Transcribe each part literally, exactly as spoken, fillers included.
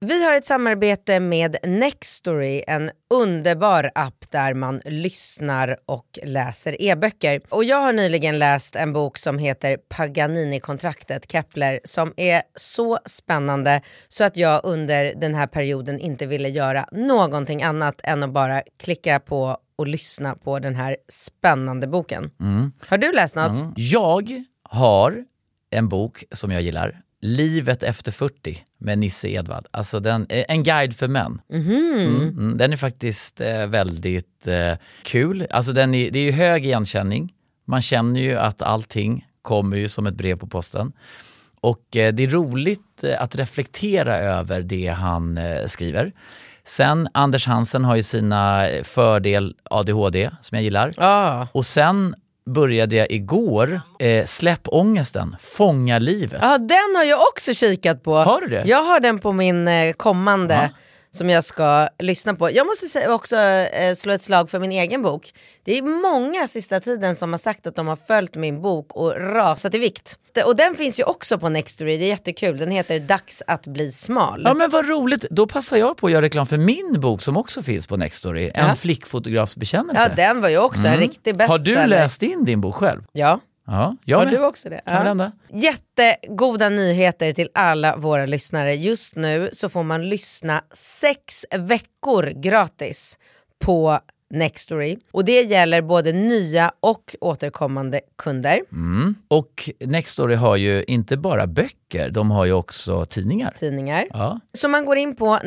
Vi har ett samarbete med Nextory, en underbar app där man lyssnar och läser e-böcker. Och jag har nyligen läst en bok som heter Paganini-kontraktet, Kepler, som är så spännande så att jag under den här perioden inte ville göra någonting annat än att bara klicka på och lyssna på den här spännande boken. Mm. Har du läst något? Mm. Jag har en bok som jag gillar. Livet efter fyrtio med Nisse Edvard. Alltså den, en guide för män. Mm-hmm. Mm, mm, den är faktiskt eh, väldigt eh, kul. Alltså den är, det är ju hög igenkänning. Man känner ju att allting kommer ju som ett brev på posten. Och eh, det är roligt eh, att reflektera över det han eh, skriver. Sen Anders Hansen har ju sina fördel A D H D som jag gillar. Ah. Och sen började jag igår eh, Släpp ångesten, Fånga livet. Ja, den har jag också kikat på. Har du det? Jag har den på min eh, kommande ja. som jag ska lyssna på. Jag måste säga också eh, slå ett slag för min egen bok. Det är många sista tiden som har sagt att de har följt min bok och rasat i vikt. Och den finns ju också på Nextory, det är jättekul. Den heter Dags att bli smal. Ja, men vad roligt. Då passar jag på att göra reklam för min bok som också finns på Nextory. En ja. flickfotografs bekännelse. Ja, den var ju också mm. en riktig bestseller. Har du läst in din bok själv? Ja. Ja, jag har med. du också det? Ja. Jättegoda nyheter till alla våra lyssnare. Just nu så får man lyssna sex veckor gratis på Nextory. Och det gäller både nya och återkommande kunder. Mm. Och Nextory har ju inte bara böcker, de har ju också tidningar. Tidningar. Ja. Så man går in på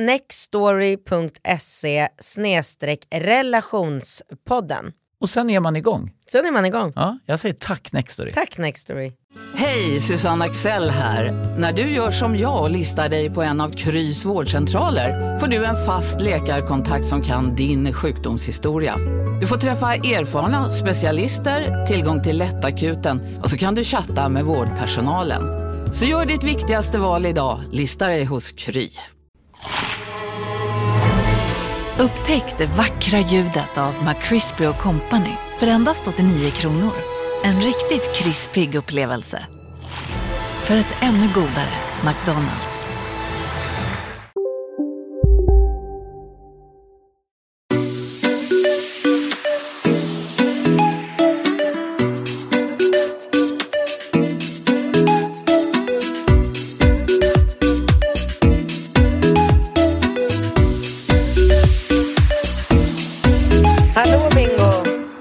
nextory.se snedstreck relationspodden. Och sen är man igång. Sen är man igång. Ja, jag säger tack Nextory. Tack Nextory. Hej, Susanne Axel här. När du gör som jag och listar dig på en av Krys vårdcentraler får du en fast läkarkontakt som kan din sjukdomshistoria. Du får träffa erfarna specialister, tillgång till lättakuten och så kan du chatta med vårdpersonalen. Så gör ditt viktigaste val idag, listar dig hos Kry. Upptäck det vackra ljudet av McCrispy och Company för endast åttionio kronor. En riktigt krispig upplevelse. För ett ännu godare McDonald's. Hallå Bingo.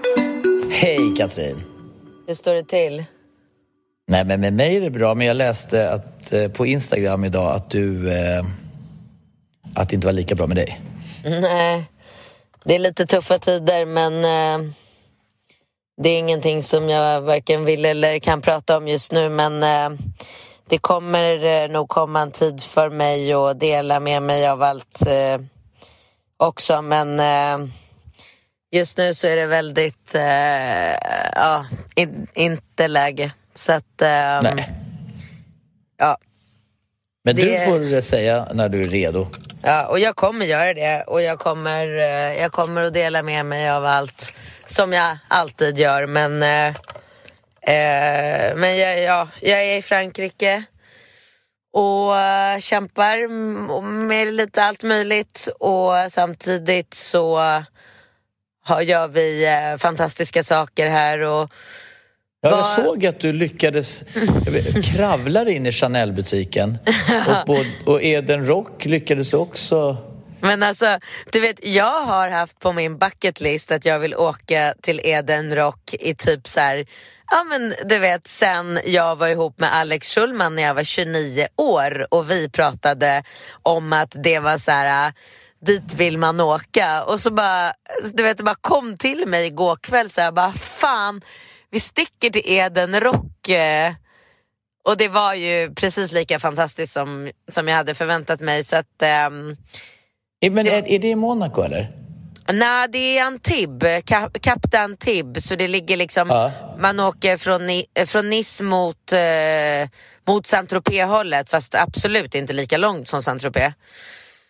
Hej Katrin. Hur står det till? Nej, men med mig är det bra. Men jag läste att, eh, på Instagram idag att du eh, att det inte var lika bra med dig. Nej, det är lite tuffa tider, men eh, det är ingenting som jag varken vill eller kan prata om just nu. Men eh, det kommer eh, nog komma en tid för mig att dela med mig av allt eh, också. Men eh, just nu så är det väldigt eh, ja, in, inte läge. Så att eh, Nej. Ja. Men det... du får säga när du är redo. Ja, och jag kommer göra det. Och jag kommer, eh, jag kommer att dela med mig av allt som jag alltid gör. Men, eh, eh, men jag, ja, jag är i Frankrike och eh, kämpar med lite allt möjligt. Och samtidigt så har, gör vi eh, fantastiska saker här. Och Ja, jag såg att du lyckades kravla in i Chanel-butiken. Och, på, och Eden Rock lyckades du också. Men alltså, du vet, jag har haft på min bucket list att jag vill åka till Eden Rock i typ så här, ja men du vet, sen jag var ihop med Alex Schulman när jag var tjugonio år. Och vi pratade om att det var så här, dit vill man åka. Och så bara, du vet, det bara kom till mig igår kväll så här, bara fan, vi sticker till Eden Rock. Och det var ju precis lika fantastiskt som, som jag hade förväntat mig. Så att, um, Men är, är det i Monaco eller? Nej, det är Antibes, Kap, Kap Antibes. Så det ligger liksom, ja. Man åker från, från Nice mot, eh, mot Saint-Tropez-hållet. Fast absolut inte lika långt som Saint-Tropez.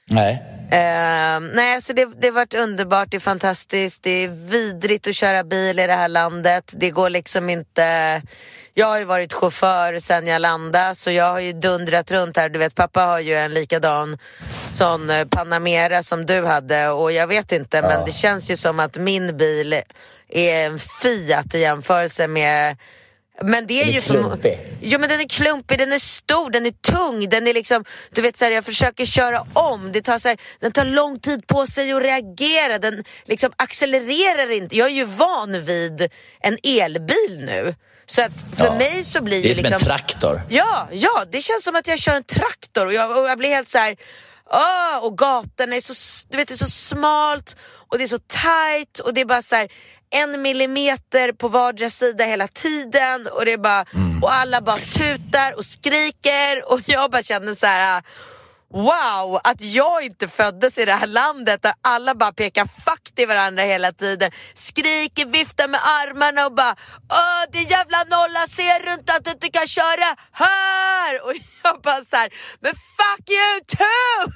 Nej. Uh, nej, så det, det har varit underbart, det är fantastiskt, det är vidrigt att köra bil i det här landet. Det går liksom inte. Jag har ju varit chaufför sedan jag landade, så jag har ju dundrat runt här. Du vet, pappa har ju en likadan sån Panamera som du hade, och jag vet inte, ja. Men det känns ju som att min bil är en Fiat i jämförelse med. Men det är, är ju klumpig. För... Jo, men den är klumpig, den är stor, den är tung, den är liksom, du vet så här, jag försöker köra om, det tar så här, den tar lång tid på sig att reagera, den liksom accelererar inte. Jag är ju van vid en elbil nu. Så att för ja, mig så blir det ju som liksom en traktor. Ja, ja, det känns som att jag kör en traktor och jag, och jag blir helt så här. Oh, och gatorna är så, du vet, det är så smalt och det är så tight och det är bara så här en millimeter på vardera sida hela tiden och det är bara mm. och alla bara tutar och skriker och jag bara känner så här: wow, att jag inte föddes i det här landet där alla bara pekar fuck till varandra hela tiden, skriker, viftar med armarna och bara åh, det jävla nolla, ser du inte att du inte kan köra här? Och jag bara så här, men fuck you too!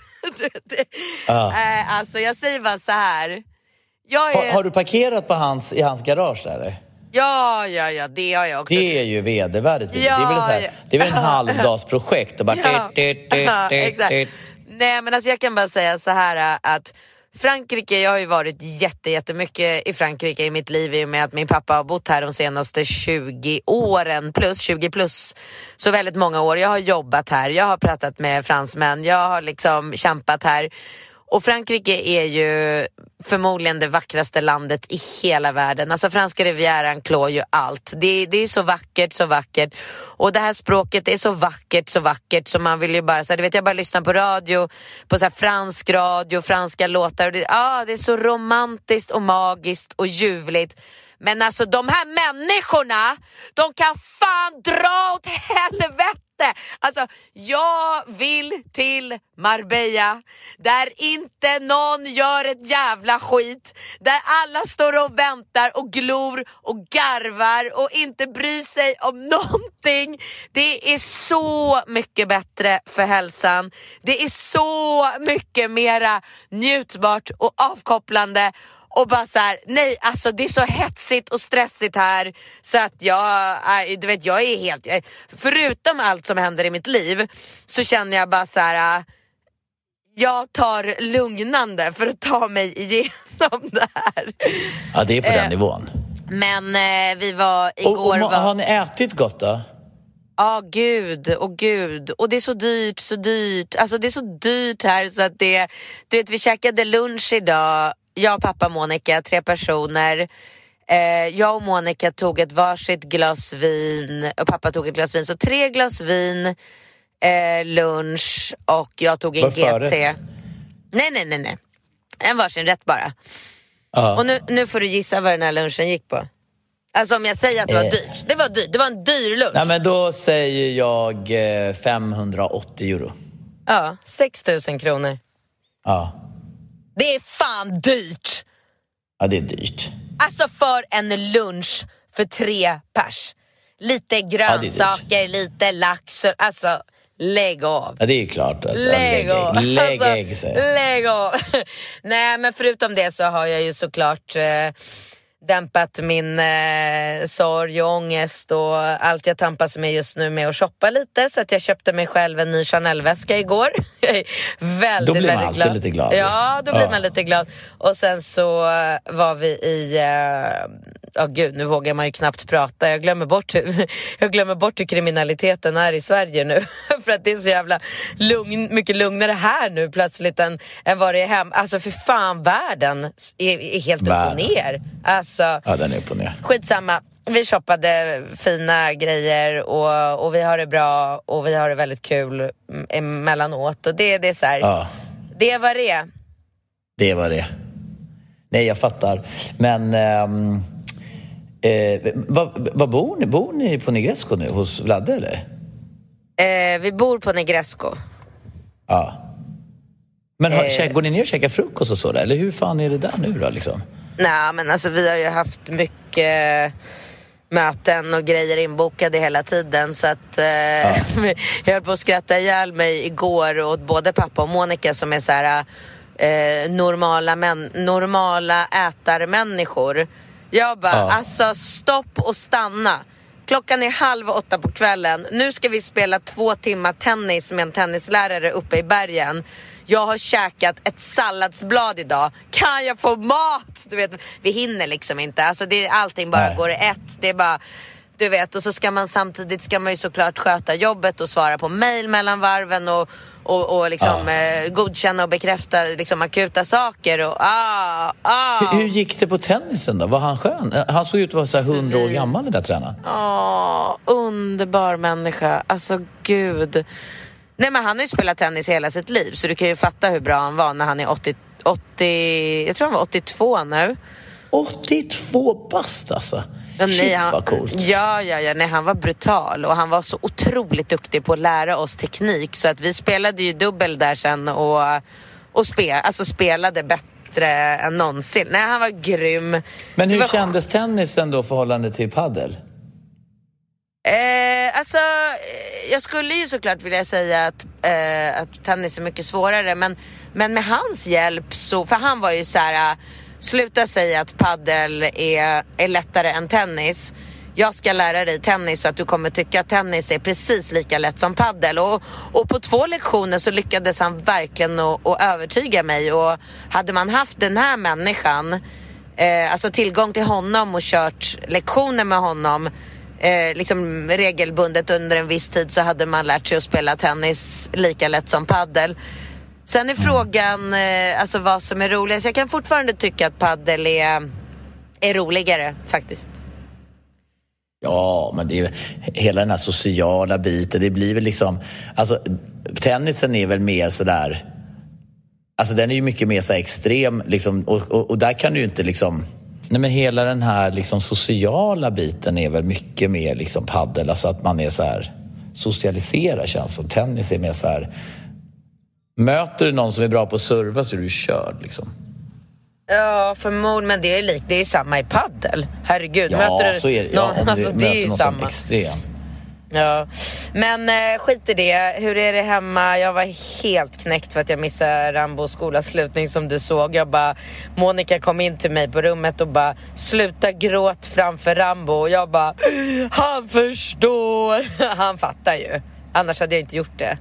uh. äh, alltså jag säger bara så här. Jag är... har, har du parkerat på hans, i hans garage där, eller? Ja, ja, ja, det har jag också. Det är ju vedervärdigt. Ja, det är väl så här, ja. Det är väl en halvdagsprojekt och bara ja. dit, dit, ja, dit, exakt. Dit. Nej, men alltså jag kan bara säga så här att Frankrike, jag har ju varit jätte, jättemycket i Frankrike i mitt liv i och med att min pappa har bott här de senaste tjugo åren plus, tjugo plus, så väldigt många år. Jag har jobbat här, jag har pratat med fransmän, jag har liksom kämpat här. Och Frankrike är ju förmodligen det vackraste landet i hela världen. Alltså franska rivieran klår ju allt. Det, det är så vackert, så vackert. Och det här språket är så vackert, så vackert. Så man vill ju bara, så här, du vet, jag bara lyssnar på radio, på så här fransk radio, franska låtar. Och det, ah, det är så romantiskt och magiskt och ljuvligt. Men alltså de här människorna, de kan fan dra åt helvete. Alltså jag vill till Marbella där inte någon gör ett jävla skit, där alla står och väntar och glor och garvar och inte bryr sig om någonting. Det är så mycket bättre för hälsan. Det är så mycket mera njutbart och avkopplande. Och bara så här, nej, alltså det är så hetsigt och stressigt här så att jag, du vet, jag är helt, jag, förutom allt som händer i mitt liv så känner jag bara så här, jag tar lugnande för att ta mig igenom det här. Ja, det är på eh, den nivån. Men eh, vi var igår... Och, och, var... Har ni ätit gott då? Ja, oh, gud, och oh, gud. Och det är så dyrt, så dyrt. Alltså det är så dyrt här så att det, du vet, vi käkade lunch idag. Jag, pappa, Monica, tre personer. Eh, jag och Monica tog ett varsitt glas vin och pappa tog ett glas vin. Så tre glas vin, eh, lunch och jag tog en G T. Förrätt? Nej, nej, nej, nej. En varsin rätt bara. Uh. Och nu, nu får du gissa vad den här lunchen gick på. Alltså om jag säger att det var eh. dyrt. Det var dyrt, det var en dyr lunch. Nej, men då säger jag eh, femhundraåttio euro. Ja, sex tusen kronor. Ja. Det är fan dyrt. Ja, det är dyrt. Alltså för en lunch för tre pers. Lite grönsaker, ja, lite lax. Alltså, lägg av. Ja, det är ju klart. Att, lägg av. Lägg, lägg, alltså, ägg, så. lägg av. Nej, men förutom det så har jag ju såklart... Eh, dämpat min eh, sorg och ångest och allt jag tampas med just nu med att shoppa lite, så att jag köpte mig själv en ny Chanel-väska igår. Jag är väldigt, då blir man väldigt alltid glad. lite glad. Ja, då blir ja. man lite glad. Och sen så var vi i ja uh, oh, gud, nu vågar man ju knappt prata. Jag glömmer bort hur, jag glömmer bort hur kriminaliteten är i Sverige nu. För att det är så jävla lugn, mycket lugnare här nu plötsligt än, än vad det är hem. Alltså för fan, världen är, är helt upp och ner. Alltså, ja, den är upp och ner. Skitsamma. Vi shoppade fina grejer och, och vi har det bra och vi har det väldigt kul emellanåt. Och det, det är så här, ja. Det var det. Det var det. Nej, jag fattar. Men ähm, eh, vad, vad bor ni? Bor ni på Negresco nu hos Vladde eller? Eh, vi bor på Negresco. Ja. Men har, eh. går ni ner och käkar frukost och så där? Eller hur fan är det där nu då liksom? Nej, men alltså vi har ju haft mycket möten och grejer inbokade hela tiden, så att eh, ja. Jag höll på att skratta ihjäl mig igår åt både pappa och Monica som är så här eh, normala, män, normala ätarmänniskor. Jag bara, ja. alltså stopp och stanna. Klockan är halv åtta på kvällen. Nu ska vi spela två timmar tennis med en tennislärare uppe i bergen. Jag har käkat ett salladsblad idag. Kan jag få mat? Du vet, vi hinner liksom inte. Alltså det, allting bara Nej. går i ett. Det är bara, du vet, och så ska man samtidigt ska man ju såklart sköta jobbet och svara på mejl mellan varven och, och, och liksom ja. eh, godkänna och bekräfta liksom akuta saker. Och, ah, ah. Hur, hur gick det på tennisen då? Var han skön? Han såg ut att vara så här hundra år gammal, den där tränaren. Ja, underbar människa. Alltså gud. Nej, men han har ju spelat tennis hela sitt liv, så du kan ju fatta hur bra han var när han är åttio, åttio jag tror han var åttiotvå nu. åttiotvå bast alltså. Ja, Shit, nej, han, vad coolt. Ja, ja, ja, nej, han var brutal och han var så otroligt duktig på att lära oss teknik, så att vi spelade ju dubbel där sen och, och spel, alltså spelade bättre än någonsin. Nej, han var grym. Men hur var... kändes tennisen då förhållande till paddel? Eh, alltså, jag skulle ju såklart vilja säga att, eh, att tennis är mycket svårare, men, men med hans hjälp så, för han var ju så här, uh, sluta säga att paddel är, är lättare än tennis. Jag ska lära dig tennis så att du kommer tycka att tennis är precis lika lätt som paddel. Och, och på två lektioner så lyckades han verkligen att, att övertyga mig. Och hade man haft den här människan, eh, alltså tillgång till honom och kört lektioner med honom Eh, liksom regelbundet under en viss tid, så hade man lärt sig att spela tennis lika lätt som paddel. Sen är frågan eh, alltså vad som är roligast. Jag kan fortfarande tycka att paddel är, är roligare faktiskt. Ja, men det är hela den här sociala biten. Det blir väl liksom, alltså tennisen är väl mer sådär, alltså den är ju mycket mer så extrem liksom, och, och, och där kan du ju inte liksom. Nej, men hela den här liksom sociala biten är väl mycket mer liksom paddel, alltså att man är så här socialiserar, känns som. Tennis är mer så här, möter du någon som är bra på att serva så är du körd liksom. Ja, förmodligen, men det är likt, det är ju samma i paddel. Herregud, ja, möter du så är det. Ja, någon, om alltså, du det är möter ju någon samma. som extrem. Ja, men eh, skit i det. Hur är det hemma? Jag var helt knäckt för att jag missade Rambos skolavslutning som du såg. Jag bara, Monica kom in till mig på rummet och bara, sluta gråt framför Rambo. Och jag bara, han förstår. Han fattar ju. Annars hade jag inte gjort det.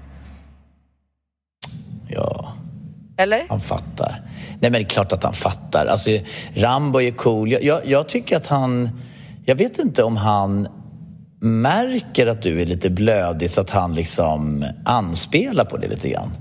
Ja. Eller? Han fattar. Nej, men det är klart att han fattar. Alltså, Rambo är cool. Jag, jag, jag tycker att han, jag vet inte om han märker att du är lite blödig så att han liksom anspelar på det lite grann.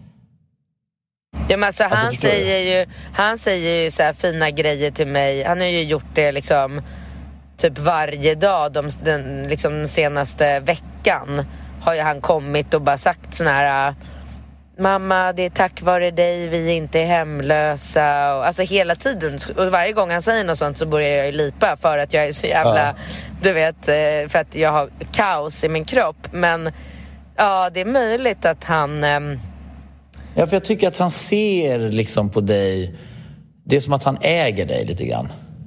Ja, men alltså, alltså, han säger ju han säger ju så här fina grejer till mig. Han har ju gjort det liksom typ varje dag de, den liksom senaste veckan har ju han kommit och bara sagt sån här, mamma, det är tack vare dig vi inte är hemlösa. Och, alltså hela tiden. Och varje gång han säger något sånt så börjar jag ju lipa för att jag är så jävla, ja. Du vet, för att jag har kaos i min kropp. Men ja, det är möjligt att han ähm... Ja, för jag tycker att han ser liksom på dig. Det är som att han äger dig lite grann.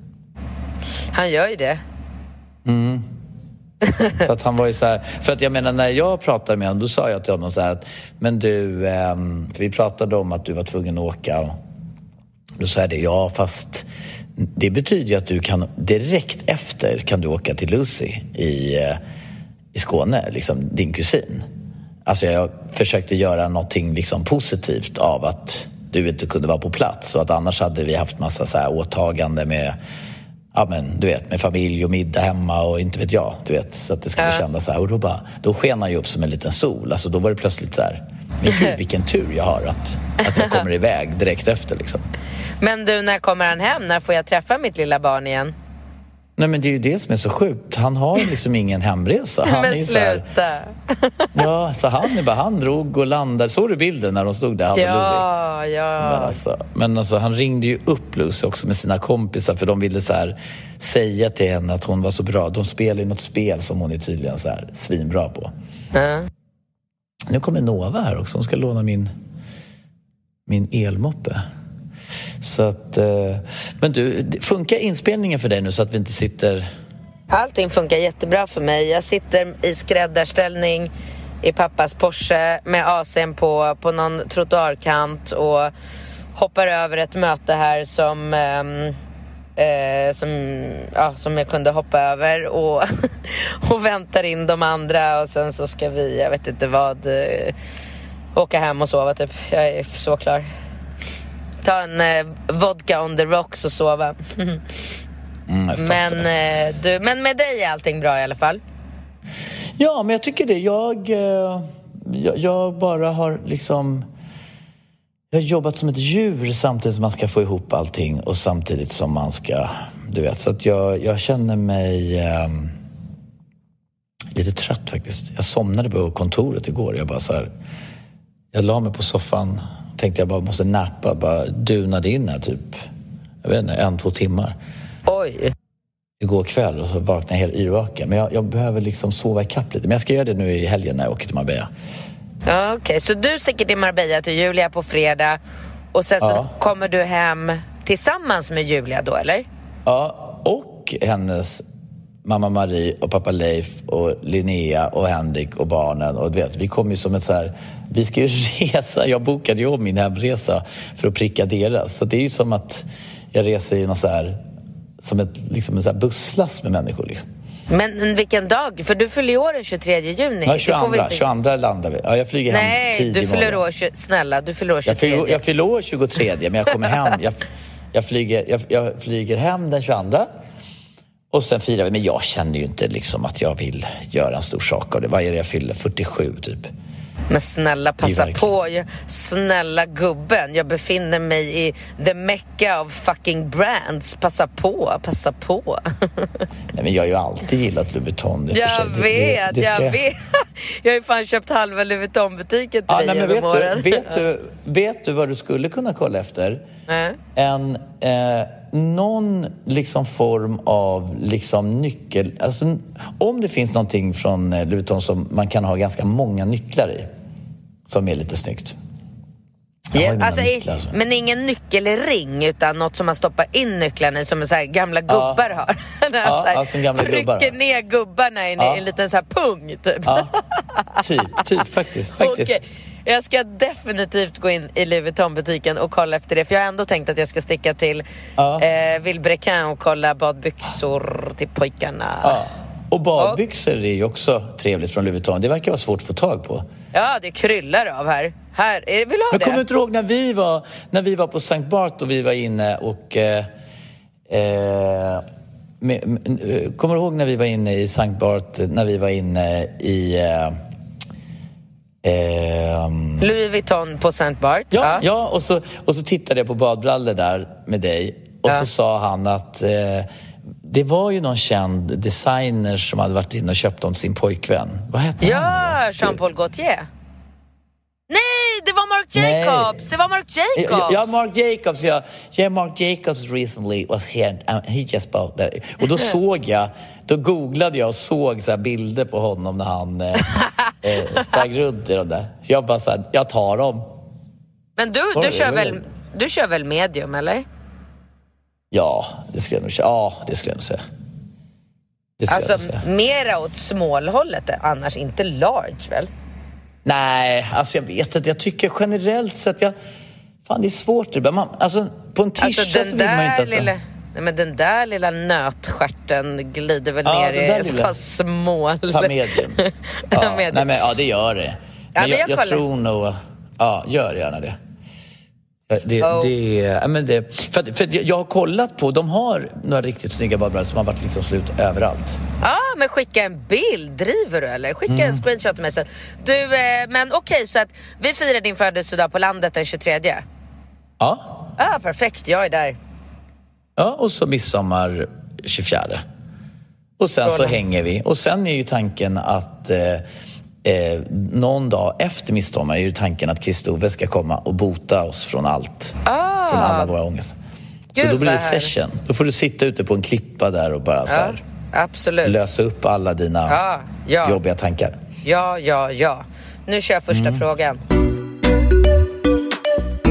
Han gör ju det. Mm. Så att han var ju så här, för att jag menar när jag pratade med honom då sa jag till honom så här att, men du, eh, för vi pratade om att du var tvungen att åka och då sa jag det, ja fast det betyder ju att du kan direkt efter kan du åka till Lucy i, eh, i Skåne, liksom din kusin. Alltså jag försökte göra någonting liksom positivt av att du inte kunde vara på plats och att annars hade vi haft massa så här åtagande med, ja men du vet, med familj och middag hemma och inte vet jag, du vet, så att det skulle ja. kännas så här. Och då bara, då sken han ju upp som en liten sol. Alltså då var det plötsligt så här, men gud vilken tur jag har att, att jag kommer iväg direkt efter liksom. Men du, när kommer han hem? När får jag träffa mitt lilla barn igen? Nej, men det är ju det som är så sjukt. Han har liksom ingen hemresa. Han men är sluta. Så här, ja, så han är bara, han drog och landade. Såg du bilden när de stod där? Han ja, Lucy? ja. Men alltså, men alltså, han ringde ju upp Lucy också med sina kompisar för de ville så här säga till henne att hon var så bra. De spelar ju något spel som hon är tydligen så här svinbra på. Mm. Nu kommer Nova här också. Hon ska låna min, min elmoppe. Så att, men du, funkar inspelningen för dig nu så att vi inte sitter... Allting funkar jättebra för mig. Jag sitter i skräddarställning i pappas Porsche med A C:n på, på någon trottoarkant och hoppar över ett möte här som, eh, som, ja, som jag kunde hoppa över och, och väntar in de andra och sen så ska vi, jag vet inte vad, eh, åka hem och sova typ. Jag är så klar. Ta en eh, vodka on the rocks och sova. mm, men, eh, du, men med dig är allting bra i alla fall? Ja, men jag tycker det. Jag, eh, jag, jag bara har liksom... Jag har jobbat som ett djur samtidigt som man ska få ihop allting och samtidigt som man ska... Du vet, så att jag, jag känner mig eh, lite trött faktiskt. Jag somnade på kontoret igår. Jag bara så här... Jag la mig på soffan. Tänkte jag bara måste nappa. Bara dunade in här typ... Jag vet inte, en, två timmar. Oj. Igår kväll och så vaknade jag helt yrvaken. Men jag, jag behöver liksom sova i kapp lite. Men jag ska göra det nu i helgen när jag åker till Marbella. Ja, okej. Okay. Så du sticker till Marbella till Julia på fredag. Och sen ja. så kommer du hem tillsammans med Julia då, eller? Ja, och hennes mamma Marie och pappa Leif och Linnea och Henrik och barnen. Och du vet, vi kommer ju som ett så här... Vi ska ju resa. Jag bokade ju om min hemresa för att pricka deras. Så det är ju som att jag reser i någon så här... Som ett, liksom en så här busslast med människor liksom. Men vilken dag? För du fyller år den tjugotredje juni. Ja, tjugoandra, inte... tjugoandra landar vi. Ja, jag flyger hem Nej, tidigt. du fyller år, snälla, du fyller år tjugotredje. Jag fyller, jag fyller år tjugotredje, men jag kommer hem. Jag, jag, flyger, jag, jag flyger hem den tjugoandra. Och sen firar vi. Men jag känner ju inte liksom att jag vill göra en stor sak av det. Vad är det jag fyller? fyrtiosju typ. Men snälla, passa på. Jag, snälla gubben, jag befinner mig i the mecca of fucking brands. Passa på, passa på. Nej, men jag har ju alltid gillat Louis Vuitton. Jag sig. vet, det, det, det jag jag... vet. Jag har ju fan köpt halva Louis Vuitton-butiken till ja, dig nej, men över vet, du, vet, du, vet du vad du skulle kunna kolla efter? Mm. En... Eh, någon liksom form av liksom nyckel, alltså om det finns någonting från Louis Vuitton som man kan ha ganska många nycklar i som är lite snyggt. Ja, alltså, nycklar, alltså. Men ingen nyckelring utan något som man stoppar in nycklarna i, som så här gamla gubbar ja. har. När ja, så här, alltså gamla trycker gubbar. ner gubbarna i ja. en liten så här pung typ. Ja. Typ, typ faktiskt, faktiskt. Okay. Jag ska definitivt gå in i Louis Vuitton-butiken och kolla efter det. För jag har ändå tänkt att jag ska sticka till ja. eh, Villebrequin och kolla badbyxor till pojkarna. Ja. Och badbyxor är ju också trevligt från Louis Vuitton. Det verkar vara svårt att få tag på. Ja, det kryllar av här. Här, vill du ha Men det? kommer du inte ihåg när vi var, när vi var på Sankt Bart och vi var inne och... Eh, eh, med, med, kommer du ihåg när vi var inne i Sankt Bart, när vi var inne i... Eh, Eh, Louis Vuitton på Saint Bart. Ja, ja. ja och, så, och så tittade jag på badbrallor där med dig. Och ja. så sa han att eh, det var ju någon känd designer som hade varit inne och köpt dem till sin pojkvän. Vad hette ja, han? Ja, Jean-Paul Gaultier. Nej, det var Marc Jacobs. Nej. Det var Marc Jacobs. Ja, Marc Jacobs. Ja, yeah, Marc Jacobs recently was here. And he just bought that. Och då såg jag, då googlade jag och såg så här bilder på honom när han eh, eh, sprang runt i de där. Så jag bara så här, jag tar dem. Men du, du, kör väl, du kör väl medium, eller? Ja, det skulle jag nog säga. Ja, det skulle jag nog säga. Det skulle alltså, jag nog säga. Mera åt smålhållet, annars inte large, väl? Nej, alltså jag vet inte. Jag tycker generellt sett, jag, fan det är svårt. Det man, alltså på en tisha alltså, så vill man inte att... Lilla, nej, men den där lilla nötstjärten glider väl ja, ner i ett par smål. Ta medium. Ja, medium. Nej, men, ja, det gör det. Men, ja, men jag, jag, jag tror nog... Ja, gör gärna det. Det, oh. det, ja, men det för, att, för att jag har kollat på, de har några riktigt snygga badbrallor som har varit liksom slut överallt. Ja, ah, men skicka en bild, driver du eller? Skicka mm. en screenshot till mig sen. Du, eh, men okej, okay, så att vi firar din födelsedag på landet den tjugotredje. Ja. Ja, ah, perfekt, jag är där. Ja, och så midsommar tjugofjärde. Och sen Stråla. så hänger vi. Och sen är ju tanken att eh, Eh, någon dag efter midsommar är ju tanken att Kristove ska komma och bota oss från allt. Ah. Från alla våra ångest. Gud, så då blir det session. Då får du sitta ute på en klippa där och bara ja, så här, absolut. lösa upp alla dina ah, ja. jobbiga tankar. Ja, ja, ja. Nu kör jag första mm. frågan.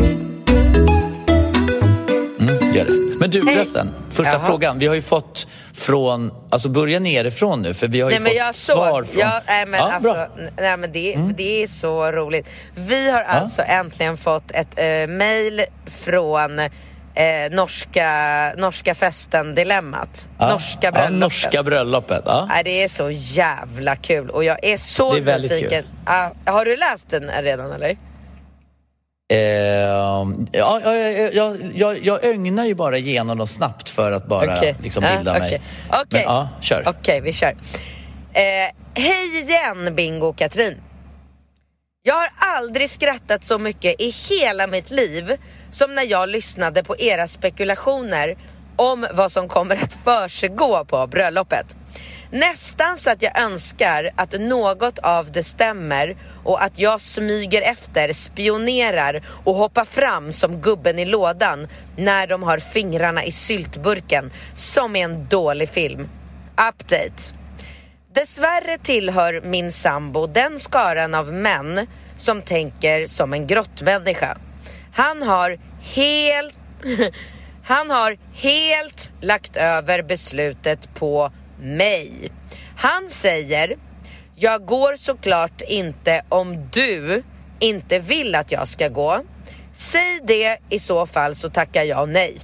Mm, gör det. Men du förresten, första Jaha. frågan. Vi har ju fått från, alltså börja nerifrån nu, för vi har ju nej, fått men jag svar såg, från... ja, nej, men ja, alltså, nej, men det, mm. det är så roligt. Vi har alltså ja. äntligen fått ett äh, mejl från äh, norska, norska festen Dilemmat. Ja. Norska bröllopet. Ja, norska bröllopet. Ja. Nej, det är så jävla kul och jag är så det är väldigt nyfiken. Kul. Ja, har du läst den redan eller? Uh, ja, ja, ja, ja, jag ögnar ju bara igenom dem snabbt för att bara okay. liksom bilda uh, okay. mig. Okej, okay. ja, kör. Okej, okay, vi kör. Uh, hej igen, Bingo och Katrin. Jag har aldrig skrattat så mycket i hela mitt liv som när jag lyssnade på era spekulationer om vad som kommer att försiggå på bröllopet. Nästan så att jag önskar att något av det stämmer och att jag smyger efter, spionerar och hoppar fram som gubben i lådan när de har fingrarna i syltburken, som i en dålig film. Update. Dessvärre tillhör min sambo den skaran av män som tänker som en grottmänniska. Han har helt han har helt lagt över beslutet på mig. Han säger: jag går såklart inte om du inte vill att jag ska gå. Säg det, i så fall så tackar jag nej.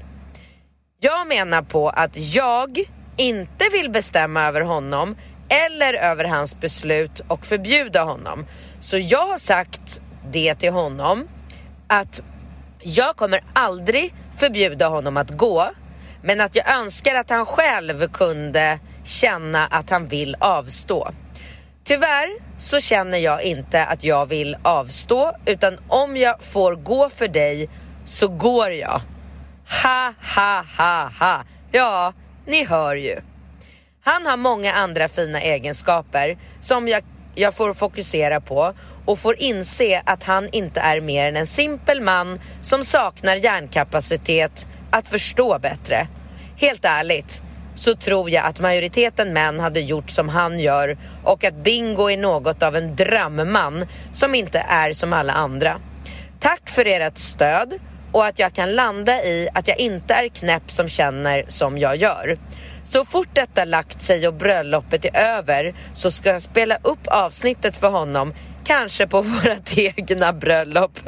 Jag menar på att jag inte vill bestämma över honom eller över hans beslut och förbjuda honom. Så jag har sagt det till honom, att jag kommer aldrig förbjuda honom att gå, men att jag önskar att han själv kunde känna att han vill avstå. Tyvärr så känner jag inte att jag vill avstå, utan om jag får gå för dig så går jag. Ha ha ha ha. Ja, ni hör ju. Han har många andra fina egenskaper som jag, jag får fokusera på och får inse att han inte är mer än en simpel man som saknar hjärnkapacitet att förstå bättre. Helt ärligt så tror jag att majoriteten män hade gjort som han gör och att Bingo är något av en drömman som inte är som alla andra. Tack för ert stöd och att jag kan landa i att jag inte är knäpp som känner som jag gör. Så fort detta lagt sig och bröllopet är över så ska jag spela upp avsnittet för honom, kanske på vårat egna bröllop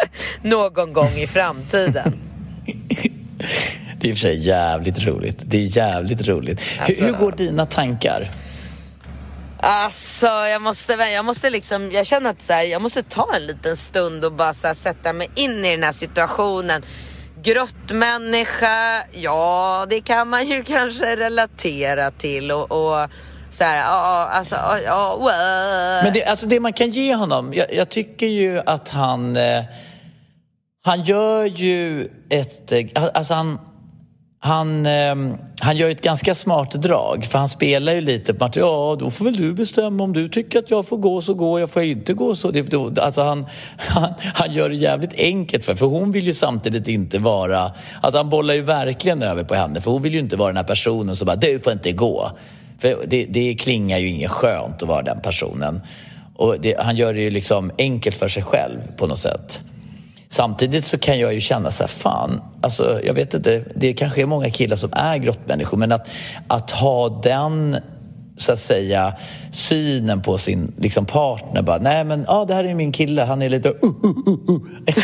någon gång i framtiden. Det är i och för sig jävligt roligt. Det är jävligt roligt. Alltså, hur, hur går dina tankar? Alltså, jag måste, jag måste liksom, jag känner att så här, jag måste ta en liten stund och bara så här, sätta mig in i den här situationen. Grottmänniska, ja, det kan man ju kanske relatera till och, och så här, ja, alltså, ja, well. Men det, alltså det man kan ge honom, jag, jag tycker ju att han, eh, han gör ju ett, alltså han, han, eh, han gör ett ganska smart drag, för han spelar ju lite på att ja, då får väl du bestämma, om du tycker att jag får gå så går jag, får jag inte gå så det, då, alltså han, han, han gör det jävligt enkelt för, för hon vill ju samtidigt inte vara, alltså han bollar ju verkligen över på henne, för hon vill ju inte vara den här personen som bara, du får inte gå, för det, det klingar ju ingen skönt att vara den personen, och det, han gör det ju liksom enkelt för sig själv på något sätt. Samtidigt så kan jag ju känna så här, fan, alltså jag vet inte, det kanske är många killar som är grottmänniskor, men att, att ha den, så att säga, synen på sin liksom partner, bara, nej men ja, det här är min kille, han är lite uh, uh, uh,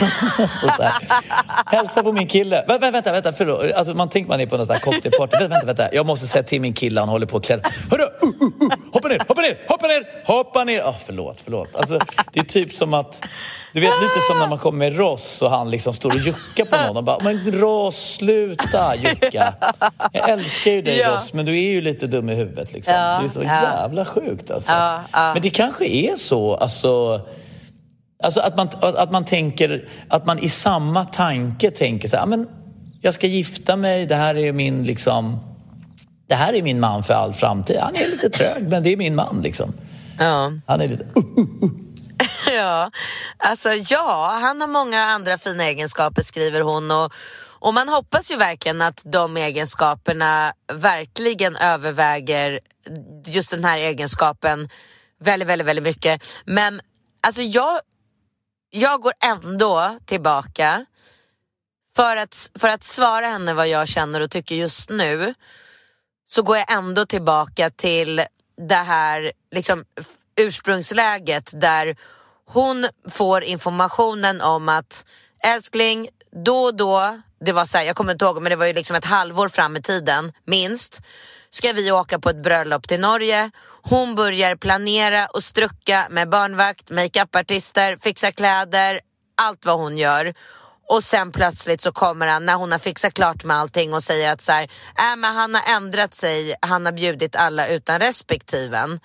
uh. Hälsa på min kille, Vä- vä- vänta, vänta, förlåt, alltså man tänker man är på någon sån här cocktailparty, vänta, vänta, vänta, jag måste säga till min kille, han håller på att klä, hörru, uh, uh, uh. hoppa ner, hoppa ner, hoppa ner, hoppa ner, oh, förlåt, förlåt, alltså det är typ som att, du vet, lite som när man kommer med Ross och han liksom står och juckar på någon och bara, men Ross, sluta jucka. Jag älskar ju dig, ja. Ross, men du är ju lite dum i huvudet liksom. Ja, det är så ja. jävla sjukt alltså. Ja, ja. Men det kanske är så, alltså, alltså att, man, att man tänker, att man i samma tanke tänker så här, men jag ska gifta mig, det här är min liksom, det här är min man för all framtid. Han är lite trög, men det är min man liksom. Ja. Han är lite uh, uh, uh. Ja, alltså ja, han har många andra fina egenskaper, skriver hon, och, och man hoppas ju verkligen att de egenskaperna verkligen överväger just den här egenskapen väldigt, väldigt, väldigt mycket. Men alltså jag, jag går ändå tillbaka för att, för att svara henne vad jag känner och tycker just nu. så går jag ändå tillbaka till det här liksom ursprungsläget där hon får informationen om att älskling, då och då, det var så här, jag kommer inte ihåg, men det var ju liksom ett halvår fram i tiden minst, ska vi åka på ett bröllop till Norge. Hon börjar planera och strucka med barnvakt, makeupartister, fixa kläder, allt vad hon gör. Och sen plötsligt så kommer han när hon har fixat klart med allting och säger att så här, äh, men han har ändrat sig, han har bjudit alla utan respektiven.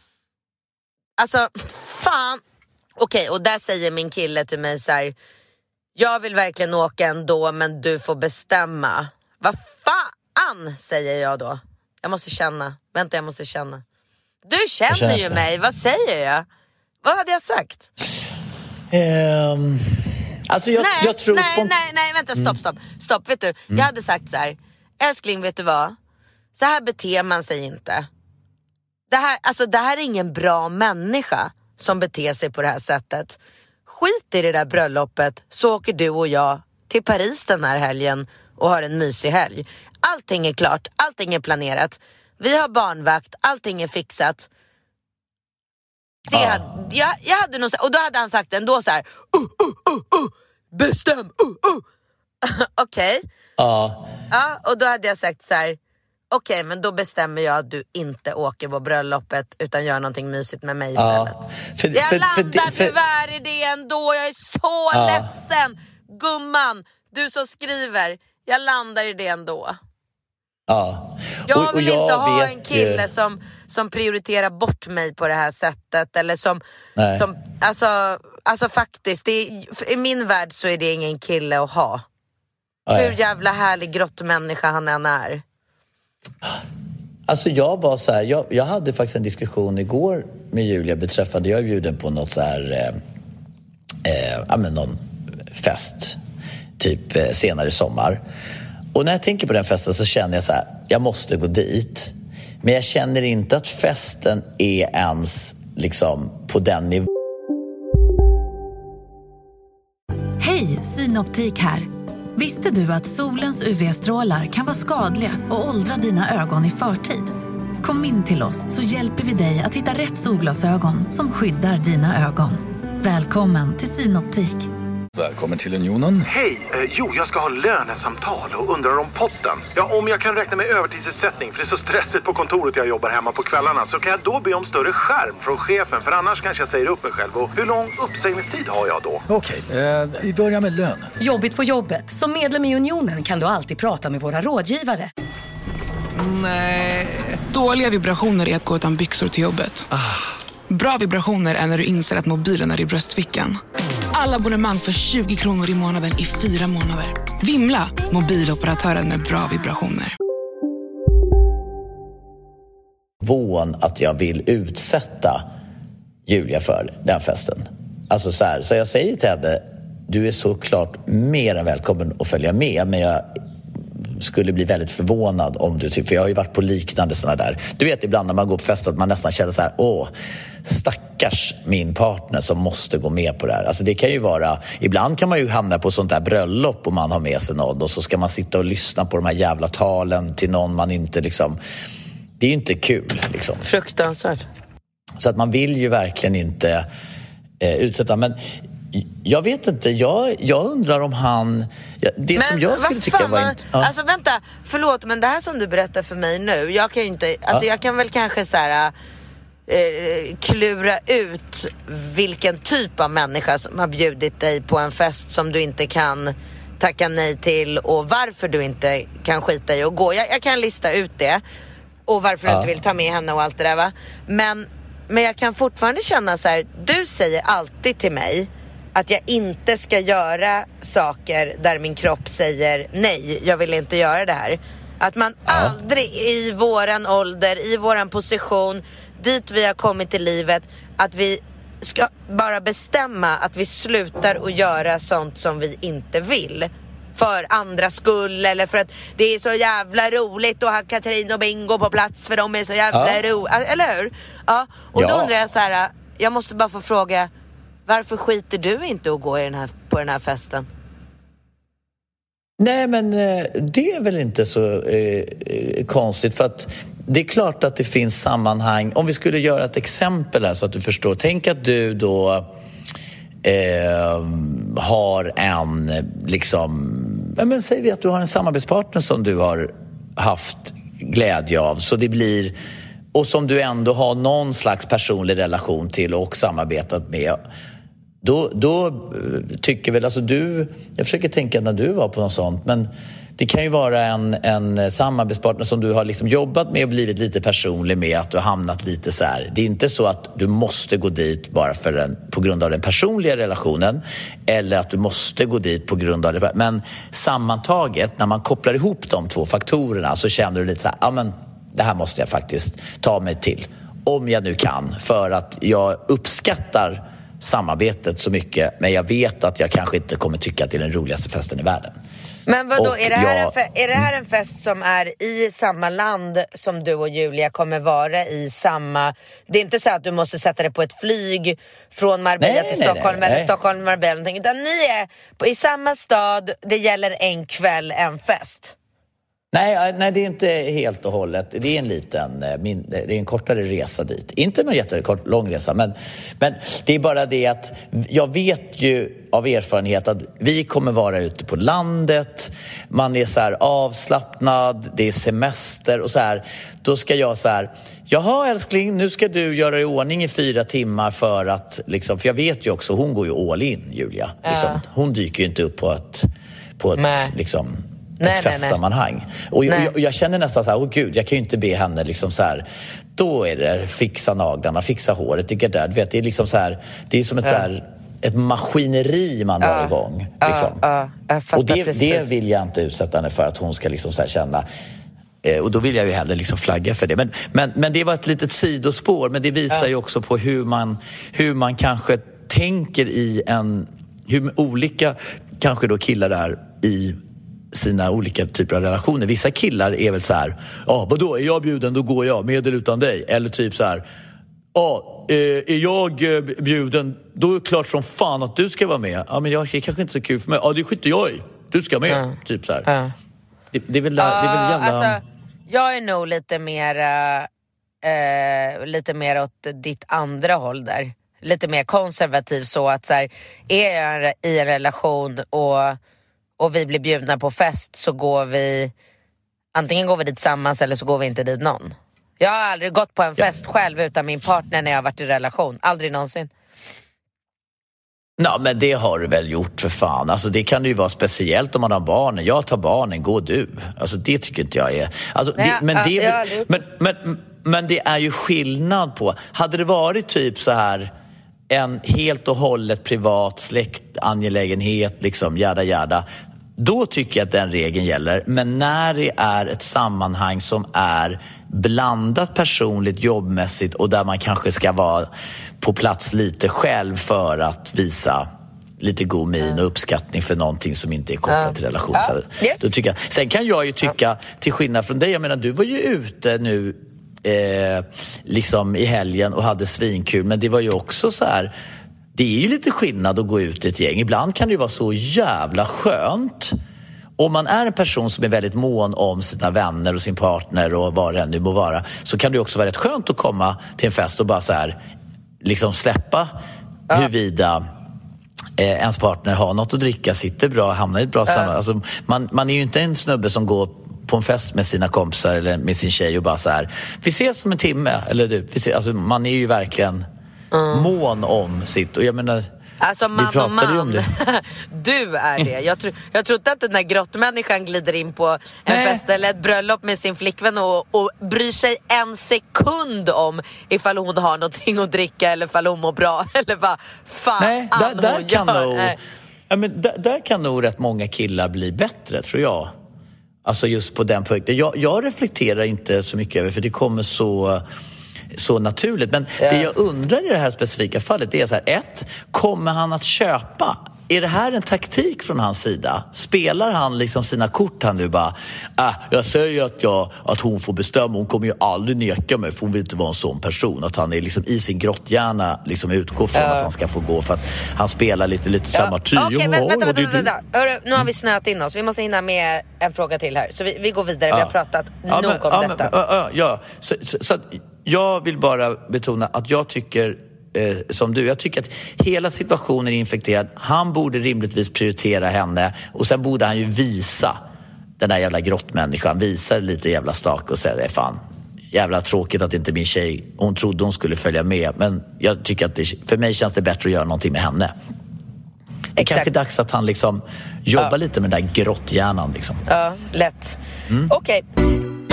Alltså, fan. Okej, och där säger min kille till mig så här, jag vill verkligen åka ändå, men du får bestämma. Vad fan, säger jag då. Jag måste känna, vänta jag måste känna. Du känner ju mig, vad säger jag? Vad hade jag sagt? Um, alltså jag, nej, jag tror nej, spont- nej, nej, vänta, stopp, stopp, stopp, vet du. Mm. Jag hade sagt så här, älskling, vet du vad? Så här beter man sig inte. Det här, alltså, det här är ingen bra människa som beter sig på det här sättet. Skit i det där bröllopet, så åker du och jag till Paris den här helgen och har en mysig helg. Allting är klart, allting är planerat. Vi har barnvakt, allting är fixat. Det ah. hade, jag, jag hade nog, och då hade han sagt ändå så här, uh, uh, uh, uh, bestäm, uh, uh. Okej. Okay. Ah. Ja, och då hade jag sagt så här, okej, okay, men då bestämmer jag att du inte åker på bröllopet utan gör någonting mysigt med mig istället. Ja. För, jag för, landar för, för, tyvärr i det ändå. Jag är så ja. ledsen. Gumman, du som skriver, jag landar i det ändå. Ja. Jag och, vill och jag inte ha vet en kille ju... som, som prioriterar bort mig på det här sättet. Eller som, som alltså, alltså faktiskt, det är, i min värld så är det ingen kille att ha. Nej. Hur jävla härlig grottmänniska han än är. Alltså jag var så här, jag, jag hade faktiskt en diskussion igår med Julia beträffande, jag är bjuden på något så här eh, eh, ja men någon fest typ eh, senare i sommar. Och när jag tänker på den festen så känner jag så här, jag måste gå dit. Men jag känner inte att festen är ens liksom på den nivån. Hej, Synoptik här. Visste du att solens U V-strålar kan vara skadliga och åldra dina ögon i förtid? Kom in till oss så hjälper vi dig att hitta rätt solglasögon som skyddar dina ögon. Välkommen till Synoptik. Välkommen till Unionen. Hej, eh, jo jag ska ha lönesamtal och undrar om potten. Ja, om jag kan räkna med övertidsersättning för det är så stressigt på kontoret jag jobbar hemma på kvällarna, så kan jag då be om större skärm från chefen, för annars kanske jag säger upp mig själv. Och hur lång uppsägningstid har jag då? Okej, okay, eh, vi börjar med lön. Jobbigt på jobbet. Som medlem i Unionen kan du alltid prata med våra rådgivare. Nej. Dåliga vibrationer är att gå utan byxor till jobbet. Ah. Bra vibrationer är när du inser att mobilen är i bröstfickan. Alla abonnemang för tjugo kronor i månaden i fyra månader. Vimla, mobiloperatören med bra vibrationer. Vån att jag vill utsätta Julia för den festen. Alltså så här, så jag säger till henne, du är såklart mer än välkommen att följa med, men jag skulle bli väldigt förvånad om du typ, för jag har ju varit på liknande såna där. Du vet ibland när man går på fest att man nästan känner så här, åh, stackars min partner som måste gå med på det här. Alltså det kan ju vara, ibland kan man ju hamna på sånt där bröllop och man har med sig någon och så ska man sitta och lyssna på de här jävla talen till någon man inte liksom, det är ju inte kul liksom. Fruktansvärt. Så att man vill ju verkligen inte eh, utsätta, men jag vet inte, jag, jag undrar om han, det men, som jag skulle tycka fan, var inte, ja. Alltså vänta, förlåt, men det här som du berättar för mig nu, jag kan ju inte, alltså ja. jag kan väl kanske så här eh, klura ut vilken typ av människa som har bjudit dig på en fest som du inte kan tacka nej till och varför du inte kan skita i och gå. Jag, jag kan lista ut det och varför ja. du inte vill ta med henne och allt det där, va? Men, men jag kan fortfarande känna så här, du säger alltid till mig att jag inte ska göra saker där min kropp säger nej, jag vill inte göra det här. Att man ja. aldrig i våran ålder, i våran position, dit vi har kommit i livet, att vi ska bara bestämma att vi slutar att göra sånt som vi inte vill. För andra skull eller för att det är så jävla roligt att ha Katrin och Bingo på plats för de är så jävla ja. roliga, eller hur? Ja, och ja. då undrar jag så här, jag måste bara få fråga, varför skiter du inte att gå i den här, på den här festen? Nej, men det är väl inte så eh, konstigt, för att det är klart att det finns sammanhang. Om vi skulle göra ett exempel här så att du förstår. Tänk att du då eh, har en, liksom, ja, men säger vi att du har en samarbetspartner som du har haft glädje av, så det blir, och som du ändå har någon slags personlig relation till och samarbetat med. Då, då tycker väl, alltså du, jag försöker tänka när du var på något sånt, men det kan ju vara en, en samarbetspartner som du har liksom jobbat med och blivit lite personlig med, att du har hamnat lite så här. Det är inte så att du måste gå dit bara för en, på grund av den personliga relationen, eller att du måste gå dit på grund av det. Men sammantaget, när man kopplar ihop de två faktorerna, så känner du lite så här, ja men det här måste jag faktiskt ta mig till, om jag nu kan, för att jag uppskattar samarbetet så mycket, men jag vet att jag kanske inte kommer tycka att det är den roligaste festen i världen. Men vadå, är det, här jag... en fe- är det här en fest som är i samma land som du och Julia kommer vara i samma... Det är inte så att du måste sätta dig på ett flyg från Marbella nej, till nej, Stockholm nej, eller nej. Stockholm till Marbella, utan ni är på, i samma stad, det gäller en kväll, en fest. Nej, nej, det är inte helt och hållet. Det är en liten, det är en kortare resa dit. Inte någon jättekort, lång resa, men, men det är bara det att jag vet ju av erfarenhet att vi kommer vara ute på landet. Man är så här avslappnad, det är semester och så här. Då ska jag så här, jaha älskling, nu ska du göra i ordning i fyra timmar för att, liksom, för jag vet ju också, hon går ju all in, Julia. Liksom. Ja. Hon dyker ju inte upp på ett, på ett liksom... Nej, ett festsammanhang. Och jag, jag, jag känner nästan så här, åh gud, jag kan ju inte be henne liksom så här, då är det fixa naglarna, fixa håret, det är där, du vet, det är liksom så här, det är som ett ja. så här, ett maskineri man drar ja. igång liksom. Ja, ja, och det, det vill jag inte utsätta henne för, att hon ska liksom så här känna, eh, och då vill jag ju heller liksom flagga för det, men, men, men det var ett litet sidospår, men det visar ja. ju också på hur man, hur man kanske tänker i en, hur olika kanske då killar där i sina olika typer av relationer. Vissa killar är väl så här, ja, vadå, är jag bjuden, då går jag, med eller utan dig. Eller typ så här, ja, är jag bjuden, då är det klart som fan att du ska vara med. Ja, men jag, det är kanske inte så kul för mig. Ja, det skiter jag i. Du ska med, mm. typ så här. Mm. Det, det är väl, uh, det är väl jävla... Alltså, jag är nog lite mer uh, lite mer åt ditt andra håll där. Lite mer konservativ, så att så här, är jag i en relation och och vi blir bjudna på fest, så går vi, antingen går vi dit tillsammans eller så går vi inte dit någon. Jag har aldrig gått på en fest ja. själv utan min partner när jag har varit i relation. Aldrig någonsin. Ja, men det har du väl gjort för fan. Alltså det kan ju vara speciellt om man har barnen. Jag tar barnen, gå du. Alltså det tycker inte jag är... Alltså, Nej, det, men, ja, det, jag men, men, men det är ju skillnad på... Hade det varit typ så här... en helt och hållet privat släktangelägenhet, liksom, jada jada, då tycker jag att den regeln gäller. Men när det är ett sammanhang som är blandat personligt, jobbmässigt, och där man kanske ska vara på plats lite själv för att visa lite god min och uppskattning för någonting som inte är kopplat uh. till relation. Uh. Så, yes. Då tycker jag. Sen kan jag ju tycka, till skillnad från dig, jag menar, du var ju ute nu Eh, liksom i helgen och hade svinkul, men det var ju också så här, det är ju lite skillnad att gå ut i ett gäng. Ibland kan det ju vara så jävla skönt om man är en person som är väldigt mån om sina vänner och sin partner och vad det nu må vara, så kan det ju också vara rätt skönt att komma till en fest och bara så här, liksom släppa ja. huruvida eh, ens partner har något att dricka, sitter bra, hamnar i ett bra sammanhang. Alltså, man, man är ju inte en snubbe som går på en fest med sina kompisar eller med sin tjej och bara så här, vi ses om en timme, eller du, vi ses, alltså man är ju verkligen mm. mån om sitt, och jag menar, alltså man vi pratade och man. ju om det. Du är det. Jag, tro, jag tror inte att den där grottmänniskan glider in på en Nej. fest eller ett bröllop med sin flickvän och, och bryr sig en sekund om ifall hon har någonting att dricka eller ifall hon mår bra eller vad fan Nej, där, där hon kan gör. nog, ja, men där, där kan nog rätt många killar bli bättre, tror jag. Alltså just på den punkten. Jag, jag reflekterar inte så mycket över, för det kommer så, så naturligt. Men ja. det jag undrar i det här specifika fallet, det är så här, ett, kommer han att köpa är det här en taktik från hans sida? Spelar han liksom sina kort här nu bara, äh, jag säger att, jag, att hon får bestämma, hon kommer ju aldrig neka mig för hon vill inte vara en sån person. Att han är liksom i sin grotthjärna liksom utgår från uh. att han ska få gå för att han spelar lite, lite ja. samma ty. Okej, okay, vänta, vänta, vänta, vänta. Hörru, nu har vi snöat in oss. Vi måste hinna med en fråga till här. Så vi, vi går vidare, ja. vi har pratat ja, nog men, om ja, detta. Men, ja, ja. Så, så, så att jag vill bara betona att jag tycker eh, som du, jag tycker att hela situationen är infekterad. Han borde rimligtvis prioritera henne och sen borde han ju visa den där jävla grottmänniskan, visa lite jävla stak och säga det är fan jävla tråkigt att inte min tjej, hon trodde hon skulle följa med, men jag tycker att det, för mig känns det bättre att göra någonting med henne. Det är kanske dags att han liksom jobbar ja. lite med den där grotthjärnan liksom. Ja, lätt. Mm. Okej. Okay.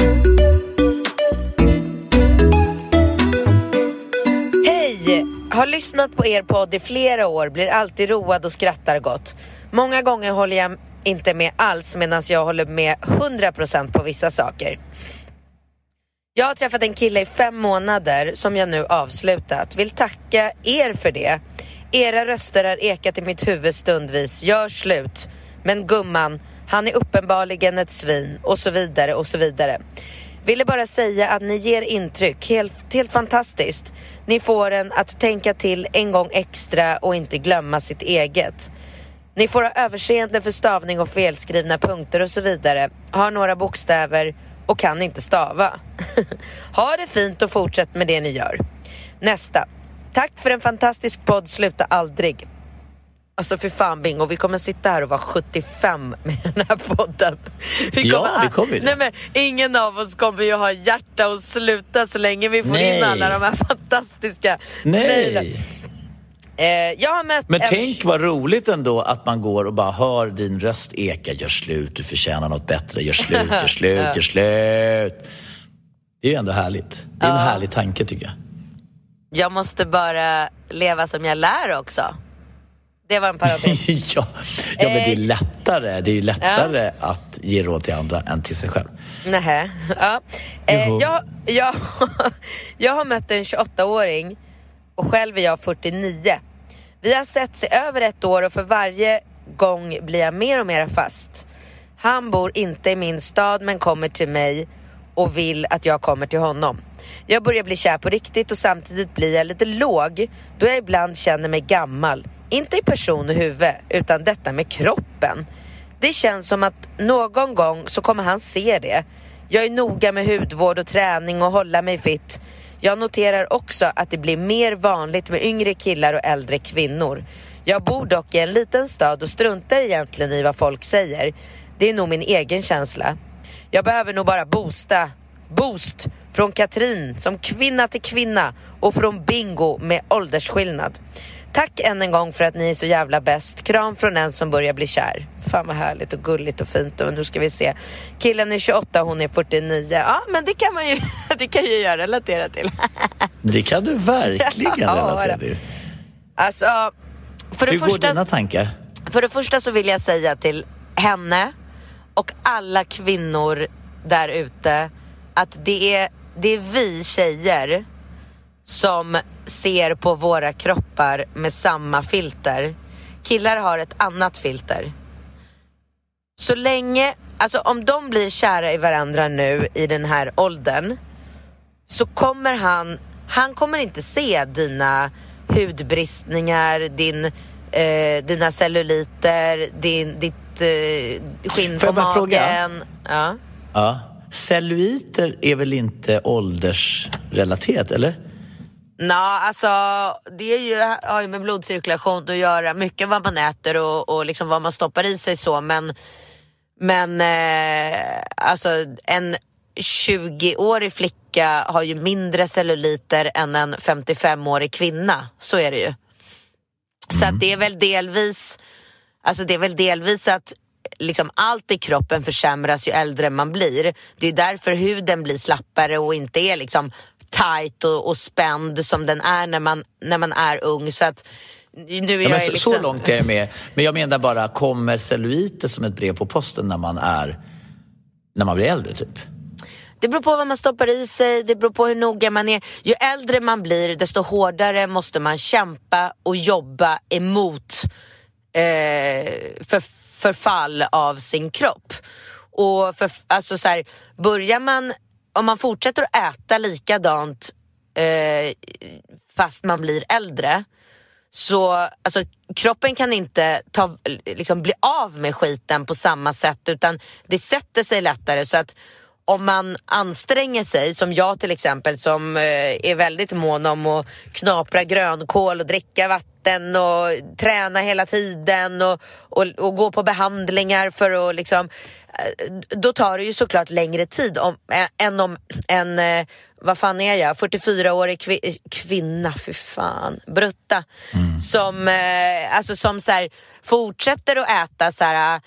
Hej! Har lyssnat på er podd i flera år, blir alltid road och skrattar gott. Många gånger håller jag inte med alls medan jag håller med hundra procent på vissa saker. Jag har träffat en kille i fem månader som jag nu avslutat. Vill tacka er för det. Era röster har ekat i mitt huvud stundvis. Gör slut. Men gumman, han är uppenbarligen ett svin. Och så vidare och så vidare. Ville bara säga att ni ger intryck. Helt, helt fantastiskt. Ni får en att tänka till en gång extra och inte glömma sitt eget. Ni får ha överseende för stavning och felskrivna punkter och så vidare. Har några bokstäver och kan inte stava. Ha det fint och fortsätt med det ni gör. Nästa. Tack för en fantastisk podd, sluta aldrig. Alltså för fan Bingo, vi kommer sitta här och vara sjuttiofem med den här podden. Vi kommer, ja, vi kommer ju. Nej, men ingen av oss kommer ju ha hjärta och sluta så länge vi får Nej. in alla de här fantastiska mejlen. Eh, jag har mött Men en... tänk vad roligt ändå att man går och bara hör din röst eka. Gör slut, du förtjänar något bättre. Gör slut, gör slut, gör slut. Det är ju ändå härligt. Det är ja. en härlig tanke tycker jag. Jag måste bara leva som jag lär också. Det var en parentes. ja. ja, men det är lättare. Det är ju lättare ja. att ge råd till andra än till sig själv. Nähä. Ja. Eh, jag, jag, jag har mött en tjugoåttaåring och själv är jag fyrtionio. Vi har sett sig över ett år och för varje gång blir jag mer och mer fast. Han bor inte i min stad men kommer till mig och vill att jag kommer till honom. Jag börjar bli kär på riktigt och samtidigt blir jag lite låg då jag ibland känner mig gammal. Inte i person och huvud utan detta med kroppen. Det känns som att någon gång så kommer han se det. Jag är noga med hudvård och träning och hålla mig fit. Jag noterar också att det blir mer vanligt med yngre killar och äldre kvinnor. Jag bor dock i en liten stad och struntar egentligen i vad folk säger. Det är nog min egen känsla. Jag behöver nog bara boosta. Boost från Katrin som kvinna till kvinna och från Bingo med åldersskillnad. Tack än en gång för att ni är så jävla bäst. Kram från en som börjar bli kär. Fan vad härligt och gulligt och fint. Och nu ska vi se. Killen är tjugoåtta, hon är fyrtionio. Ja, men det kan man ju, det kan ju jag relatera till. Det kan du verkligen ja, relatera till. Alltså, för det Hur första, går dina tankar? För det första så vill jag säga till henne och alla kvinnor där ute att det är, det är vi tjejer som ser på våra kroppar med samma filter. Killar har ett annat filter. Så länge, alltså om de blir kära i varandra nu i den här åldern så kommer han, han kommer inte se dina hudbristningar, din, eh, dina celluliter, din, ditt eh, skinn på magen. Ja. Ja. Celluliter är väl inte åldersrelaterat, eller? Nej, alltså det är ju, har ju med blodcirkulation att göra. Mycket vad man äter och, och liksom vad man stoppar i sig så. Men, men eh, alltså en tjugoårig flicka har ju mindre celluliter än en femtiofemårig kvinna. Så är det ju. Mm. Så att det är väl delvis, alltså det är väl delvis att liksom allt i kroppen försämras ju äldre man blir. Det är därför huden blir slappare och inte är liksom tight och, och spänd som den är när man, när man är ung. Så att nu är ja, jag så, liksom... så långt är jag med. Men jag menar bara, kommer celluliter som ett brev på posten när man är när man blir äldre typ? Det beror på vad man stoppar i sig. Det beror på hur noga man är. Ju äldre man blir desto hårdare måste man kämpa och jobba emot eh, för, förfall av sin kropp. Och för, alltså så här, börjar man, om man fortsätter att äta likadant eh, fast man blir äldre, så alltså, kroppen kan inte ta, liksom, bli av med skiten på samma sätt, utan det sätter sig lättare. Så att om man anstränger sig, som jag till exempel, som eh, är väldigt mån om att knapra grönkål och dricka vatten och träna hela tiden och, och, och gå på behandlingar för att liksom, eh, då tar det ju såklart längre tid om, äh, än om en, eh, vad fan är jag, fyrtiofyraårig kvi- kvinna, för fan, brutta, mm. som, eh, alltså, som så här, fortsätter att äta så här,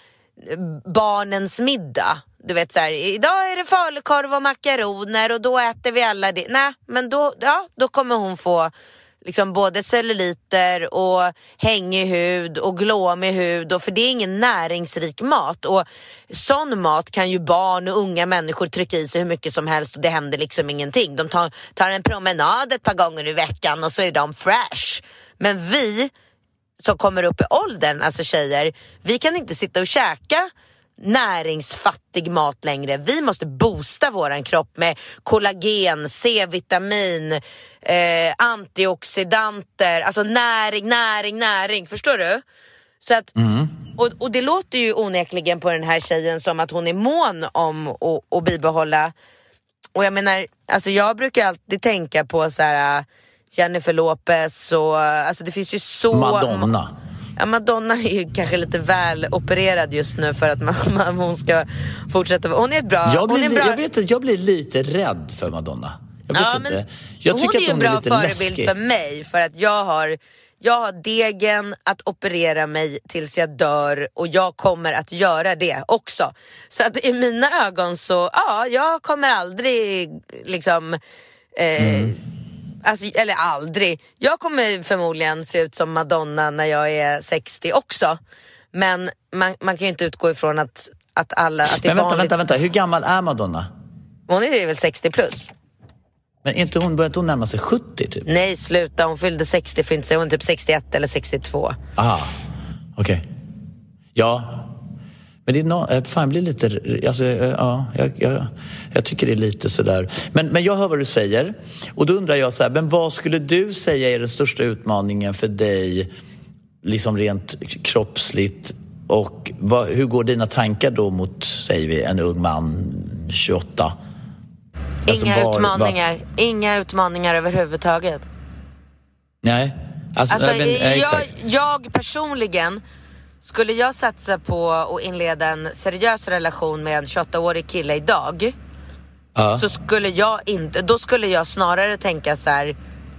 barnens middag. Du vet så här, idag är det falukorv och makaroner och då äter vi alla det. Nej, men då, ja, då kommer hon få liksom både celluliter och hängig hud och glåmig hud, och för det är ingen näringsrik mat, och sån mat kan ju barn och unga människor trycka i sig hur mycket som helst och det händer liksom ingenting. De tar, tar en promenad ett par gånger i veckan och så är de fresh. Men vi som kommer upp i åldern, alltså tjejer, vi kan inte sitta och käka näringsfattig mat längre. Vi måste boosta våran kropp med kollagen, C-vitamin, eh, antioxidanter, alltså näring, näring, näring, förstår du? Så att, mm. och, och det låter ju onekligen på den här tjejen som att hon är mån om att, att bibehålla. Och jag menar, alltså jag brukar alltid tänka på så här Jennifer Lopez och alltså det finns ju så Madonna. Ja, Madonna är ju kanske lite väl opererad just nu för att man, man, hon ska fortsätta. Hon är ett bra... Jag blir, hon är bra... Jag vet inte, jag blir lite rädd för Madonna. Jag vet ja, inte. Men jag tycker hon är att hon ju är en lite bra förebild läskig för mig, för att jag har, jag har degen att operera mig tills jag dör, och jag kommer att göra det också. Så att i mina ögon så, ja, jag kommer aldrig liksom... Eh, mm. Alltså, eller aldrig. Jag kommer förmodligen se ut som Madonna när jag är sextio också. Men man, man kan ju inte utgå ifrån att, att alla... Att det Men är vänta, vanligt. vänta, vänta. Hur gammal är Madonna? Hon är väl sextio plus. Men inte hon, började hon närma sig sjuttio typ? Nej, sluta. Hon fyllde sextio, för inte sig. Hon är typ sextioett eller sextiotvå. Aha, okej. Okay. Ja. Men det är no, fan, blir lite, alltså, ja, jag, jag, jag tycker det är lite sådär. Men, men jag hör vad du säger. Och då undrar jag så här, men vad skulle du säga är den största utmaningen för dig, liksom rent kroppsligt? Och vad, hur går dina tankar då mot, säger vi, en ung man, tjugoåtta? Alltså, Inga var, utmaningar. Var... Inga utmaningar överhuvudtaget. Nej. Alltså, alltså, nej, men, nej, jag, jag personligen... Skulle jag satsa på att inleda en seriös relation med en tjugoåttaårig kille idag, uh. så skulle jag inte, då skulle jag snarare tänka så här: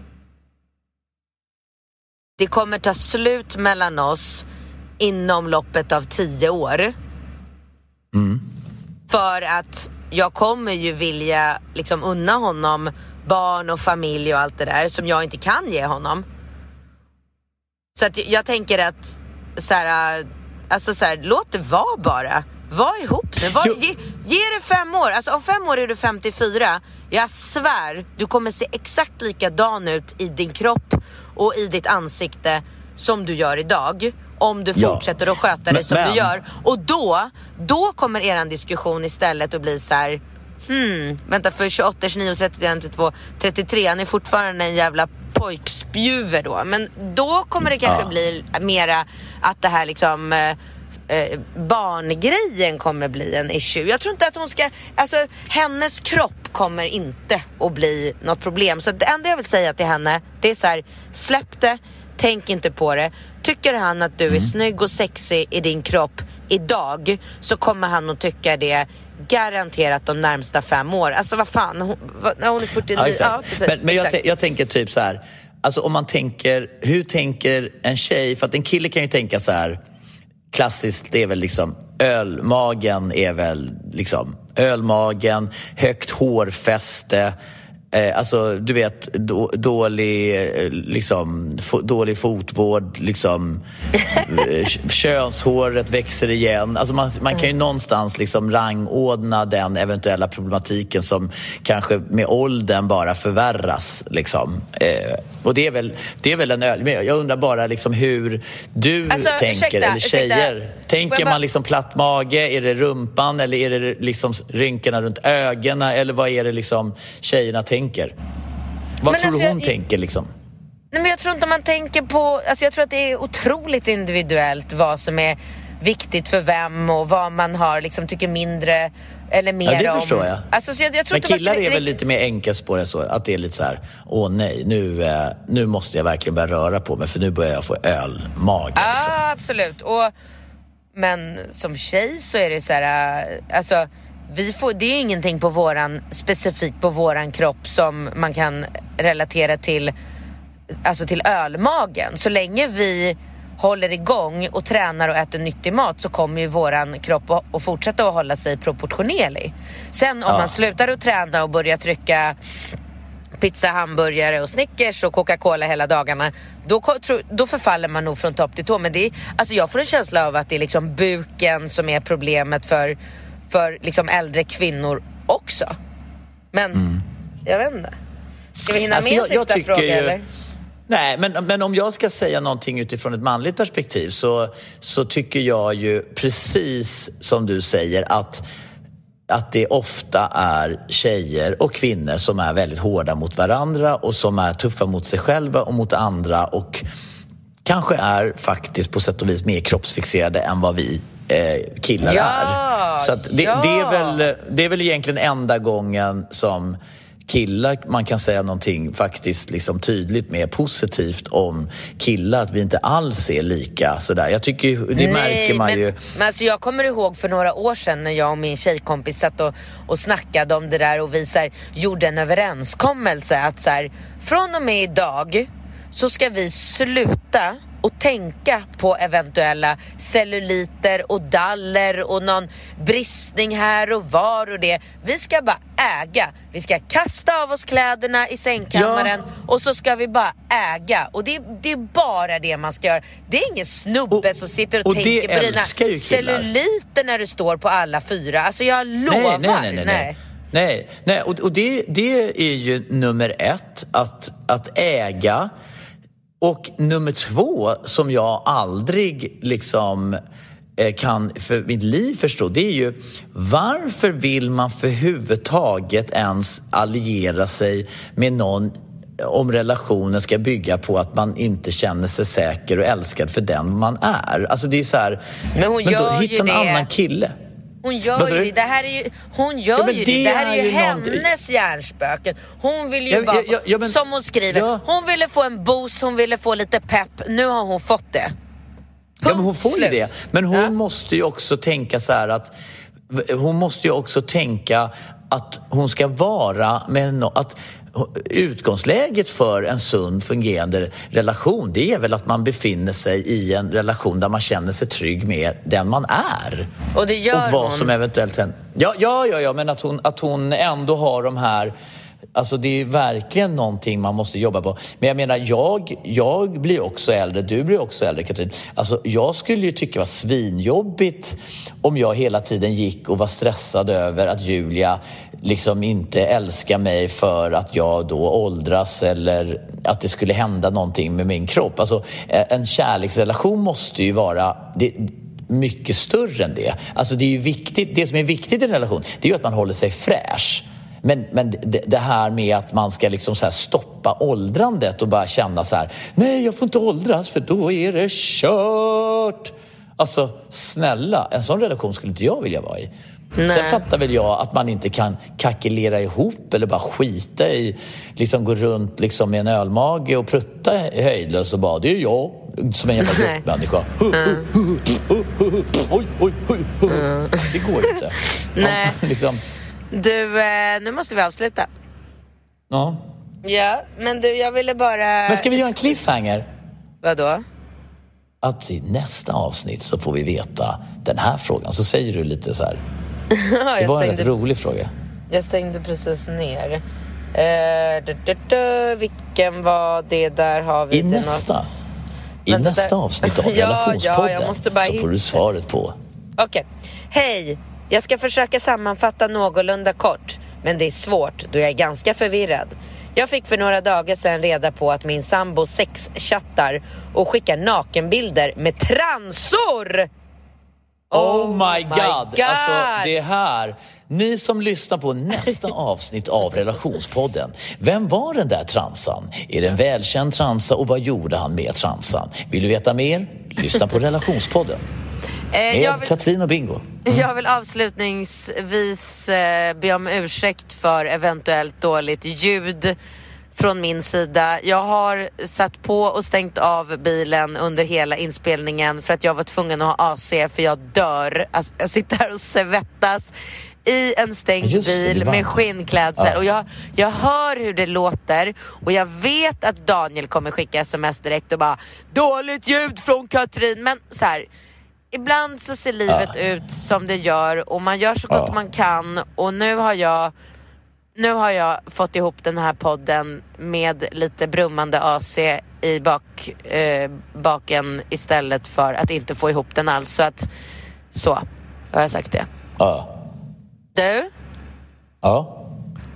det kommer ta slut mellan oss inom loppet av tio år. Mm. För att jag kommer ju vilja liksom unna honom barn och familj och allt det där som jag inte kan ge honom. Så att jag tänker att så här, alltså så här, låt det vara bara. Var ihop nu. Var, ge, ge det fem år. Alltså om fem år är du femtiofyra. Jag svär, du kommer se exakt likadan ut i din kropp och i ditt ansikte som du gör idag. Om du ja. fortsätter att sköta dig som men. du gör. Och då, då kommer eran diskussion istället att bli så här: Hmm, vänta, för tjugoåtta, tjugonio, trettio, trettiotvå, trettiotre, han är fortfarande en jävla pojkspjuver då. Men då kommer det kanske ja. bli mera att det här liksom eh, barngrejen kommer bli en issue. Jag tror inte att hon ska, alltså hennes kropp kommer inte att bli något problem. Så det enda jag vill säga till henne, det är så här: släpp det, tänk inte på det. Tycker han att du är mm. snygg och sexig i din kropp idag, så kommer han att tycka det garanterat de närmsta fem år. Alltså vad fan, hon, när hon är fyrtionio. Ja, ja, precis, men men jag, t- jag tänker typ så här, alltså om man tänker, hur tänker en tjej? För att en kille kan ju tänka så här, klassiskt, det är väl liksom ölmagen är väl liksom ölmagen, högt hårfäste, Eh, alltså, du vet, då, dålig, liksom, f- dålig fotvård, liksom, könshåret växer igen. Alltså man, man kan ju någonstans liksom rangordna den eventuella problematiken som kanske med åldern bara förvärras. Liksom. Eh, och det är väl, det är väl en öl. Men jag undrar bara liksom hur du alltså, tänker, ursäkta, eller tjejer. ursäkta. Tänker bara... man liksom platt mage? Är det rumpan eller är det liksom rynkorna runt ögonen? Eller vad är det liksom tjejerna tänker? Vad men tror alltså, du hon jag... tänker liksom? Nej, men jag tror inte man tänker på... Alltså jag tror att det är otroligt individuellt vad som är viktigt för vem och vad man har liksom tycker mindre eller mer om. Ja, det förstår om. jag. Alltså, så jag, jag tror men killar inte är väl lite mer enkelt på det så att det är lite så här, åh nej, nu, eh, nu måste jag verkligen börja röra på mig för nu börjar jag få ölmage. Ja, liksom. absolut. Och, men som tjej så är det så här, alltså vi får, det är ju ingenting på våran, specifikt på våran kropp som man kan relatera till, alltså till ölmagen. Så länge vi håller igång och tränar och äter nyttig mat så kommer ju våran kropp att, att fortsätta att hålla sig proportionerlig. Sen om Ja. man slutar att träna och börjar trycka pizza, hamburgare och Snickers och Coca-Cola hela dagarna, då, då förfaller man nog från topp till tå. Men det är, alltså jag får en känsla av att det är liksom buken som är problemet för, för liksom äldre kvinnor också. Men mm. jag vet inte. Ska vi hinna alltså med jag, en sista jag fråga ju, eller? Nej, men, men om jag ska säga någonting utifrån ett manligt perspektiv så, så tycker jag ju precis som du säger att att det ofta är tjejer och kvinnor som är väldigt hårda mot varandra och som är tuffa mot sig själva och mot andra och kanske är faktiskt på sätt och vis mer kroppsfixerade än vad vi eh, killar ja, är. Så att det, ja. det, är väl, det är väl egentligen enda gången som killar, man kan säga någonting faktiskt liksom tydligt mer positivt om killar, att vi inte alls är lika sådär. Jag tycker, det Nej, märker man men, ju. Men alltså jag kommer ihåg för några år sedan när jag och min tjejkompis satt och, och snackade om det där och vi så här, gjorde en överenskommelse att så här, från och med idag så ska vi sluta och tänka på eventuella celluliter och daller och någon bristning här och var och det. Vi ska bara äga. Vi ska kasta av oss kläderna i sängkammaren ja. och så ska vi bara äga. Och det, det är bara det man ska göra. Det är ingen snubbe och, som sitter och, och tänker på dina celluliter när du står på alla fyra. Alltså jag lovar. Nej, nej, nej, nej. nej. Nej, nej. och, och det, det är ju nummer ett, att, att äga. Och nummer två som jag aldrig liksom eh, kan för mitt liv förstå, det är ju varför vill man för huvudtaget ens alliera sig med någon om relationen ska bygga på att man inte känner sig säker och älskad för den man är. Alltså det är så här, men hon men då gör hitta ju en det. annan kille. Hon gör ju det. Det här är ju, hon gör ja, ju det. Det här är ju, ju hennes någonting. Hjärnspöken. Hon vill ju ja, bara, ja, ja, men, som hon skriver, ja. hon ville få en boost, hon ville få lite pepp. Nu har hon fått det. Ja, men hon får ju det. Men hon ja. måste ju också tänka så här att hon måste ju också tänka att hon ska vara med no- att utgångsläget för en sund fungerande relation, det är väl att man befinner sig i en relation där man känner sig trygg med den man är. Och det gör och vad hon. Som eventuellt händer. Ja, ja, ja, ja, men att hon, att hon ändå har de här. Alltså det är verkligen någonting man måste jobba på. Men jag menar, jag, jag blir också äldre, du blir också äldre, Katrin. Alltså jag skulle ju tycka det var svinjobbigt om jag hela tiden gick och var stressad över att Julia liksom inte älskar mig för att jag då åldras eller att det skulle hända någonting med min kropp. Alltså en kärleksrelation måste ju vara det, mycket större än det. Alltså det är ju viktigt, det som är viktigt i en relation, det är ju att man håller sig fräsch. Men, men det, det här med att man ska liksom så här stoppa åldrandet och bara känna så här: nej, jag får inte åldras för då är det kört. Alltså snälla, en sån relation skulle inte jag vilja vara i. Nej. Sen fattar väl jag att man inte kan kalkylera ihop eller bara skita i, liksom gå runt liksom med en ölmage och prutta höjdlös och bara, det är jag som en jävla gruppmänniska. Mm. Oj, oj, oj, oj. Mm. Det går ju inte. Nej. Ja, liksom. Du, nu måste vi avsluta. Ja. Ja, men du, jag ville bara... Men ska vi göra en cliffhanger? Vadå? Att i nästa avsnitt så får vi veta den här frågan. Så säger du lite så här. Det var en rätt rolig fråga. Jag stängde precis ner. Eh, du, du, du, vilken var det? Där har vi I nästa något... I Vänta, nästa där... avsnitt av ja, Relationspodden ja, jag måste bara så får hitta. du svaret på. Okej, okay. Hej, jag ska försöka sammanfatta någorlunda kort, men det är svårt då jag är ganska förvirrad. Jag fick för några dagar sedan reda på att min sambo sexchattar och skickar nakenbilder med transor. Oh my god. my god. Alltså det här. Ni som lyssnar på nästa avsnitt av Relationspodden. Vem var den där transan? Är det en välkänd transa och vad gjorde han med transan? Vill du veta mer? Lyssna på Relationspodden. Med jag vill, Katrin och Bingo. Mm. Jag vill avslutningsvis eh, be om ursäkt för eventuellt dåligt ljud från min sida. Jag har satt på och stängt av bilen under hela inspelningen för att jag var tvungen att ha A C för jag dör. Alltså, jag sitter här och svettas i en stängd Just bil det, med skinnklädsel. Ja. Och jag, jag hör hur det låter och jag vet att Daniel kommer skicka sms direkt och bara dåligt ljud från Katrin. Men så här, ibland så ser livet ja. ut som det gör och man gör så gott ja. man kan. Och nu har jag Nu har jag fått ihop den här podden med lite brummande A C i bak, eh, baken istället för att inte få ihop den alls. Så att, så har jag sagt det. Ja. Du? Ja.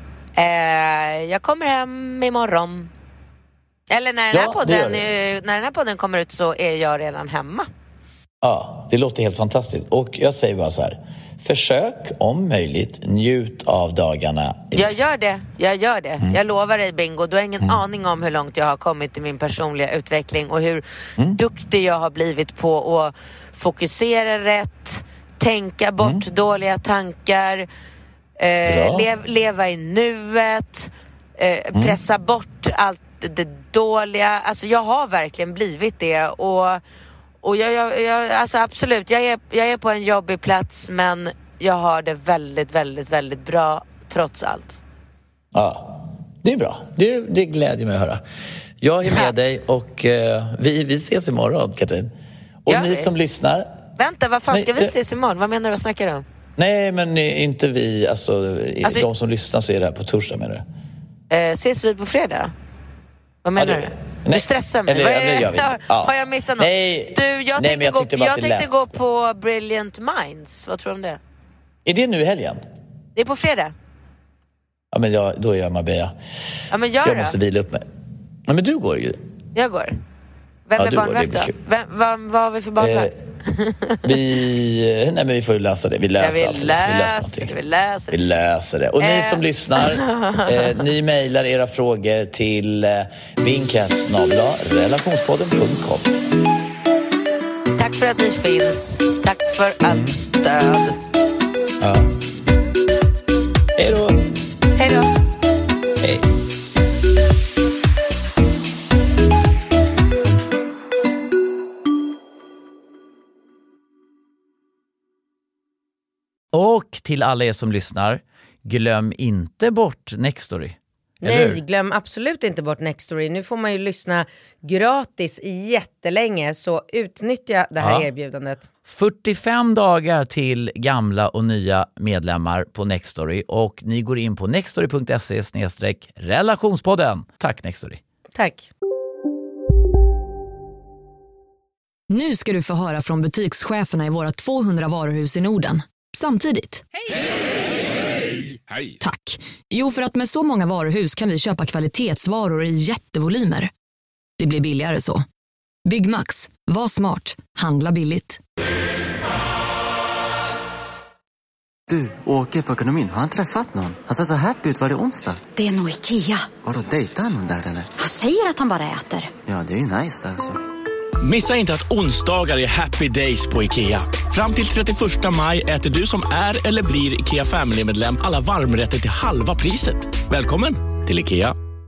Eh, jag kommer hem imorgon. Eller när den, Ja, här podden, det eh, när den här podden kommer ut så är jag redan hemma. Ja, det låter helt fantastiskt. Och jag säger bara så här. Försök om möjligt, njut av dagarna. Jag gör det, jag gör det. Mm. Jag lovar dig Bingo, du har ingen Mm. aning om hur långt jag har kommit i min personliga utveckling och hur Mm. duktig jag har blivit på att fokusera rätt, tänka bort Mm. dåliga tankar, eh, lev, leva i nuet, eh, Mm. pressa bort allt det dåliga. Alltså jag har verkligen blivit det och Och jag, jag, jag, alltså absolut, jag är, jag är på en jobbig plats men jag har det väldigt, väldigt, väldigt bra trots allt. Ja, det är bra. Det, det glädjer mig att höra. Jag är med ja. dig och uh, vi, vi ses imorgon, Katrin. Och ja, ni som lyssnar... Vänta, vad fan nej, ska vi ses imorgon? Vad menar du, vad snackar du om? Nej, men inte vi, alltså, alltså de som lyssnar så är det här på torsdag, menar du? Uh, ses vi på fredag? Vad menar ja, det, du? Nej. Du stressar mig. Eller, Vad är det? Gör vi inte. Ja. Har jag missat något? Nej. Du, jag Nej, men jag gå, tyckte bara jag att det tänkte lät. gå på Brilliant Minds. Vad tror du om det? Är det nu i helgen? Det är på fredag. Ja, men jag, då är jag Marbella. Ja, men gör Jag då. måste vila upp mig. Ja, men du går ju. Jag går. Vem ja, är barnvakt då? Vem, vad, vad har vi för barnvakt? Eh, vi, nej, men vi får ju läsa det. Vi läser ja, vi alltid. Läser, vi läser någonting. Vi läser det. Vi läser det. Och eh. ni som lyssnar, eh, ni mejlar era frågor till eh, vinkats snabel-a relationspodden punkt com. Tack för att ni finns. Tack för allt stöd. Ja. Hej då. Hej då. Hej. Och till alla er som lyssnar, glöm inte bort Nextory. Nej, glöm absolut inte bort Nextory. Nu får man ju lyssna gratis jättelänge, så utnyttja det här ja. erbjudandet. fyrtiofem dagar till gamla och nya medlemmar på Nextory och ni går in på nextory punkt se slash relationspodden. Tack Nextory. Tack. Nu ska du få höra från butikscheferna i våra tvåhundra varuhus i Norden. Samtidigt. Hej! Hej! Hej! Tack. Jo, för att med så många varuhus kan vi köpa kvalitetsvaror i jättevolymer. Det blir billigare så. Byggmax. Var smart. Handla billigt. Du, Åke på ekonomin. Har han träffat någon? Han ser så happy ut. Var det onsdag? Det är nog Ikea. Har du dejtat någon där eller? Han säger att han bara äter. Ja, det är ju nice alltså. Missa inte att onsdagar är happy days på Ikea. Fram till trettioförsta maj äter du som är eller blir Ikea Family-medlem alla varmrätter till halva priset. Välkommen till Ikea.